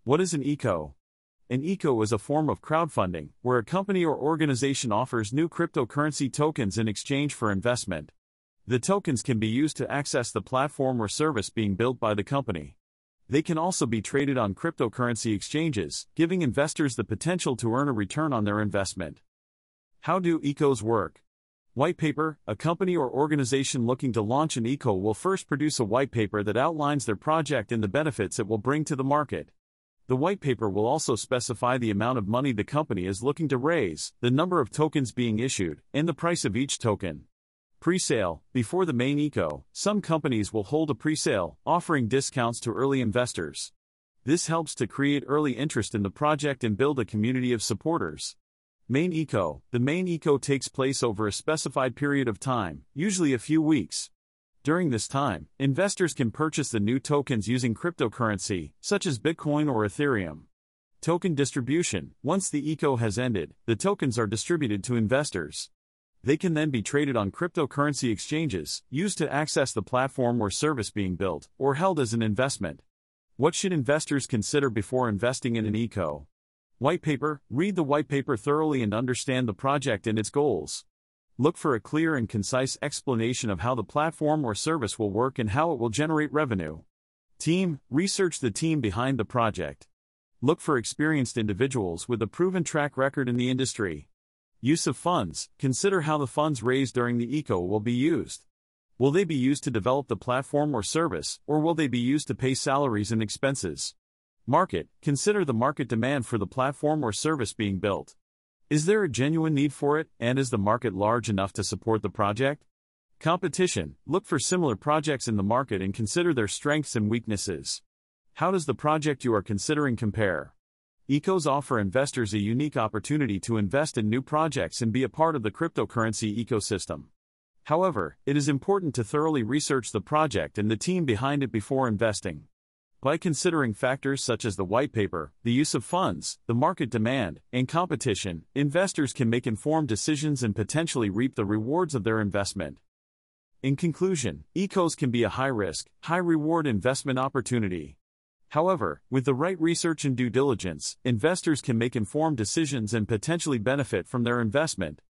What is an ECO? An ECO is a form of crowdfunding, where a company or organization offers new cryptocurrency tokens in exchange for investment. The tokens can be used to access the platform or service being built by the company. They can also be traded on cryptocurrency exchanges, giving investors the potential to earn a return on their investment. How do ECOs work? White paper. A company or organization looking to launch an ECO will first produce a white paper that outlines their project and the benefits it will bring to the market. The white paper will also specify the amount of money the company is looking to raise, the number of tokens being issued, and the price of each token. Pre-sale. Before the main ECO, some companies will hold a pre-sale, offering discounts to early investors. This helps to create early interest in the project and build a community of supporters. Main ECO. The main ECO takes place over a specified period of time, usually a few weeks. During this time, investors can purchase the new tokens using cryptocurrency, such as Bitcoin or Ethereum. Token distribution. Once the ECO has ended, the tokens are distributed to investors. They can then be traded on cryptocurrency exchanges, used to access the platform or service being built, or held as an investment. What should investors consider before investing in an ECO? White paper. Read the white paper thoroughly and understand the project and its goals. Look for a clear and concise explanation of how the platform or service will work and how it will generate revenue. Team. Research the team behind the project. Look for experienced individuals with a proven track record in the industry. Use of funds. Consider how the funds raised during the ECO will be used. Will they be used to develop the platform or service, or will they be used to pay salaries and expenses? Market. Consider the market demand for the platform or service being built. Is there a genuine need for it, and is the market large enough to support the project? Competition. Look for similar projects in the market and consider their strengths and weaknesses. How does the project you are considering compare? ECOs offer investors a unique opportunity to invest in new projects and be a part of the cryptocurrency ecosystem. However, it is important to thoroughly research the project and the team behind it before investing. By considering factors such as the white paper, the use of funds, the market demand, and competition, investors can make informed decisions and potentially reap the rewards of their investment. In conclusion, ECOs can be a high-risk, high-reward investment opportunity. However, with the right research and due diligence, investors can make informed decisions and potentially benefit from their investment.